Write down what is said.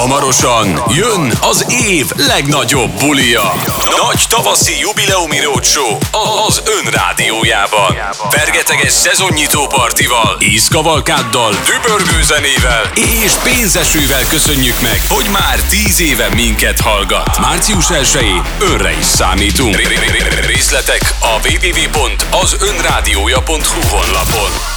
Hamarosan jön az év legnagyobb bulia. Nagy tavaszi jubileumi roadshow az Ön rádiójában. Fergeteges szezonnyitó partival, ízkavalkáddal, dübörgő zenével és pénzesővel köszönjük meg, hogy már 10 éve minket hallgat. Március 1-én önre is számítunk. Részletek a www.azönrádiója.hu honlapon.